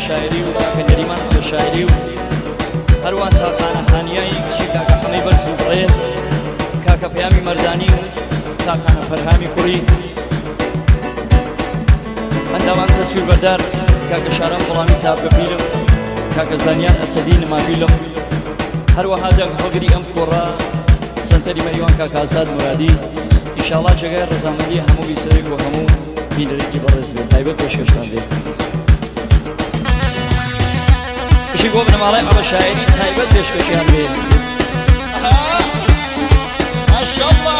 شاعری و کاکە نەریمان بە شاعری و هەروان چاقانە خانیایی کچی کاکە حەمەی بەرز و بڕێز کاکە پەیامی مەردانی و چاقانە فەرهامی کوڕی هەنداوان تەسویر بەردار کاکە شارەم وەڵامی چاپگەپیلم کاکە زانیان ئەسەدی نمابیلم هەروەها هەڵگری ئەم کۆڕە سەنتەری مەریوان کاکە ئازاد مرادی ئینشاڵڵا جێگای ڕەزامەندی هەموو بیسەرێک و هەموو بینەرێکی بەڕێز بێت تایبەت پێشکەشتان دێت کشی بۆ بنەماڵای ئەوە شاعری تایبەت پێشکەشیان بێت ماشەڵڵا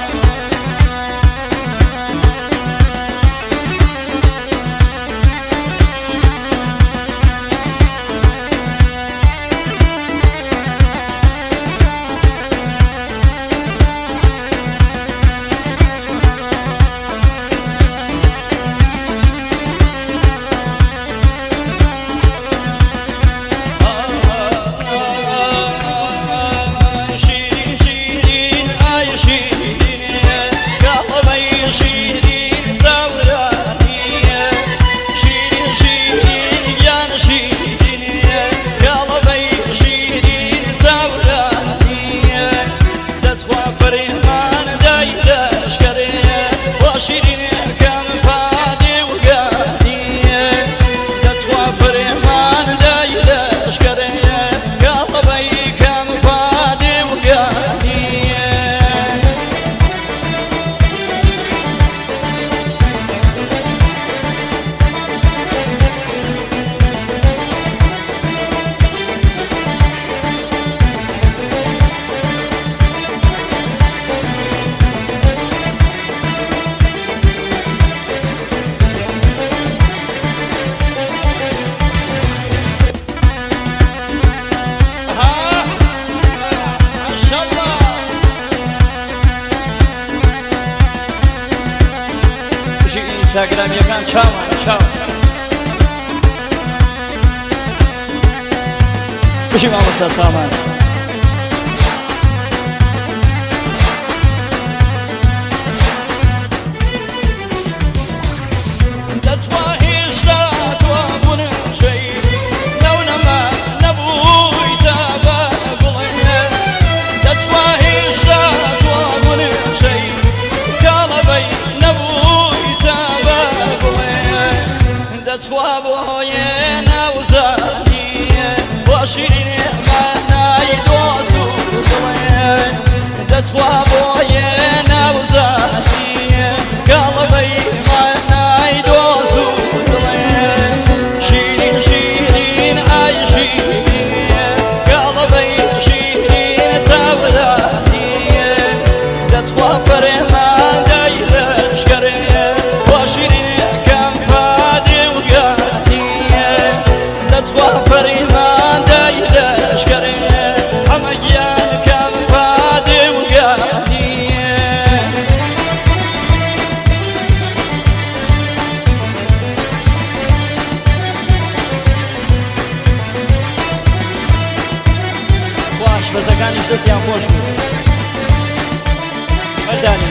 ئینستاگرامیەکان چاوانە چاو بشی مامۆستا سامان بەزەکانیش دەستیان خۆش بوو مەردانی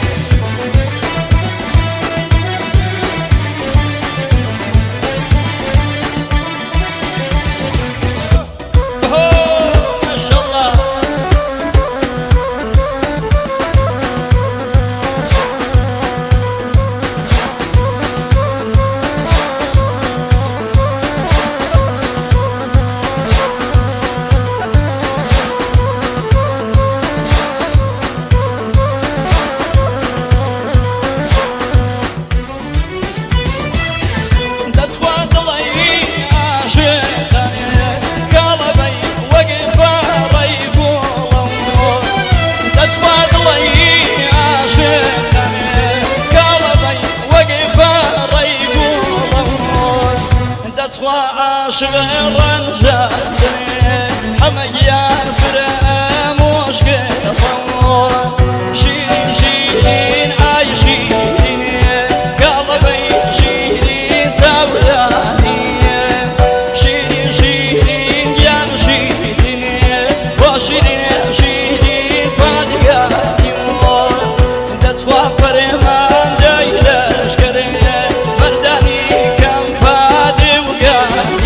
عاشق رنجاتني حميان فراموش كثور شيرين شيرين عايشين قلبي شيرين تولاني شيرين شيرين يا شيرين وشيرين شيرين فادياتي تتوافر ما دايلش كريه مرداني كم فادي وقال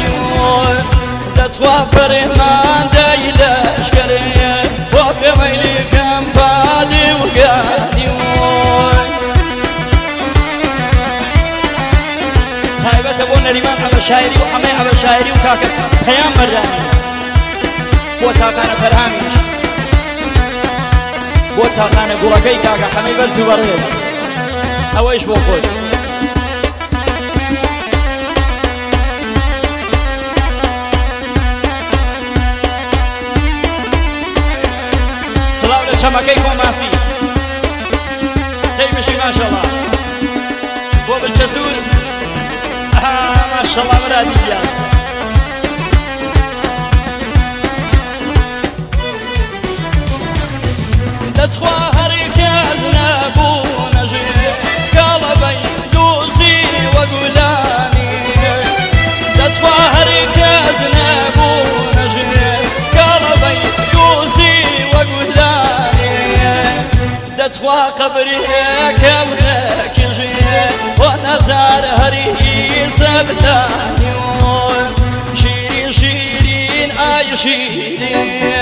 شاعری و همه ئەوە شاعری و کاکە پەیام بەردانی بۆ چاکانە فەرهامیش بۆ چاکانە گوڵەکەی کاکە هەمەی بەرز و بەڕێز ئەوەیش بۆ خۆی سڵاو لە چەمەکەی کۆماسی دەیمشی ماشەڵڵا بۆ بچە سوور ماشەڵڵا مرادی گیان دەتخوا هەرکەس نەبوو نەژێ گاڵەبەی دووسی وەگولانی دەتخوا هەرکەس نەبوو نەژێ گاڵەبەی دووسی وەگولانی دەتخوا قەبرێکەم نەکێژێ بۆ نەزار هەری سەبدانی شیرین شیرین ئای شیرین